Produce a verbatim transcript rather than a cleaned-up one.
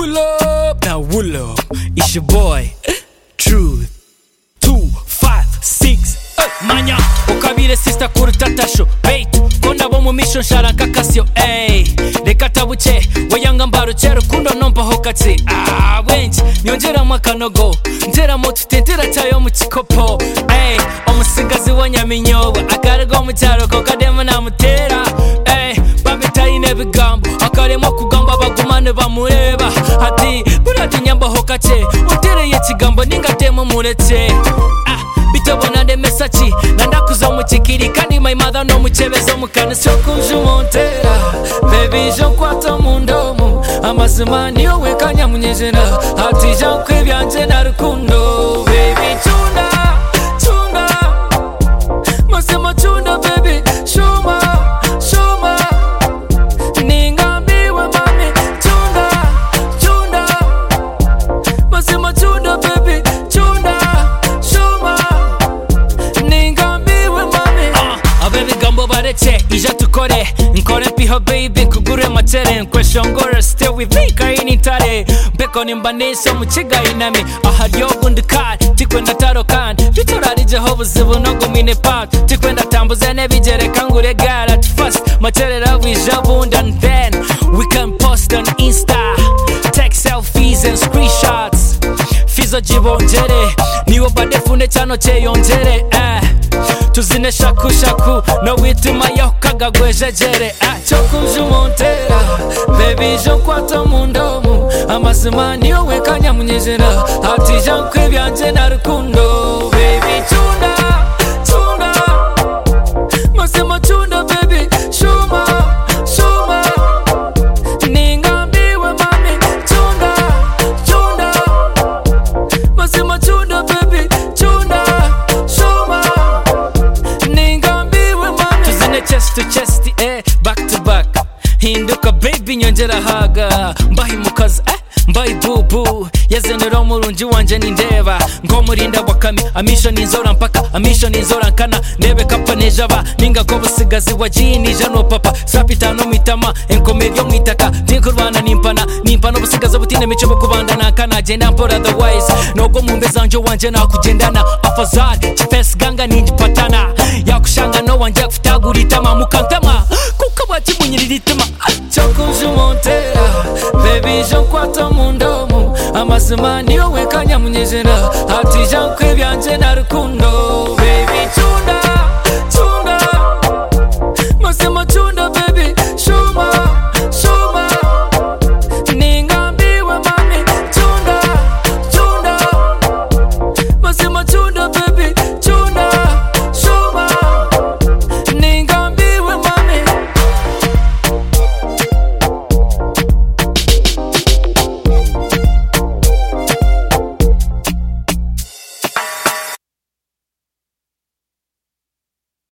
wool up, now wool up. It's your boy, Truth. Two, five, six, hey, manya. Ukabire sister kurutata show. Wait, konda bo mu mission shara kakasyo. Hey, rekata buche, wayanga mbaro chero kundo nomba hokatse. Ah, wench, nyongera makanogo. Ntera motu tentera chayo mu chikopo. Hey, omusigazi wa nyaminyoba. Akarego mu cyaro ko kadema na mutera. Hey, babitayi nebigambo. Akaremo kugamba bagumane bamureba. Ati, burati nyamba hokatse. Utereye kigambo ningatemo muretse. Ah, bitabona de mesachi. Nanda kuza mu kikiri kandi my mother no muchebezo mukana syo kunjumontera. Baby je kwata mundomo. Amazimani yo wekanya munyejena. Ati je kwebyanje na rukundo. Baby tuna, tuna. Masema tuna baby. Shuma, shuma. Ningambiwe mami. Tuna, tuna. Masema tuna baby. Tuna, shuma. Ningambiwe mami. Uh, abebi gambo baretse. Ija tukore. Nkore piho baby. Kugure matere. Nkweshongora stay with me. Kaini tare. Beko nimbanisha muchiga inami. Ahadiyo gundukari. Tikwenda taro kandi. Viturari Jehova zibu no gumine part. Tikwenda tambuze nebijere kangure gara. At first matere rawi jabund and then we can post on Insta. Take selfies and screenshots. Fizo jibonjere. Niwo badefune chano cheyonjere. Eh. Tuzine shaku shaku. No wituma yokaga gwejejere. Eh. Chokunjumontera. Baby jo kwata mundomo. Amazimani yo wekanya munyejena. Ati jankwe byanje na rukundo. Baby tuna, tuna. Masema tuna baby. Shuma, shuma. Ningambiwe mami. Tuna, tuna. Masema tuna baby. Tuna, shuma. Ningambiwe mami. Tuzine chest to chest, eh. Back to back. Hinduka baby nyongera haga. Mbahi mukazi, eh. Mbayi bubu yazenera umurungi wanje nindeba ngo murinda wakami amisho ninzora mpaka amisho ninzora nkana nebe kapa nejaba ninga ko busigazi wajini jano papa sapitano mitama enkome byo mwitaka tinkurwana nimpana nimpano busigazi butine mico kubanda nakana genda mpora otherwise nogo mumbe zanje wanje nakugendana afazari chifes ganga ninjipatana yakushanga no wanje kufutaguritama mukantama kukabati munyiriritama chokunjumontera baby jo kwata mundomo amazimani yo wekanya munyejena ati jankwe byanje na rukundo baby tuna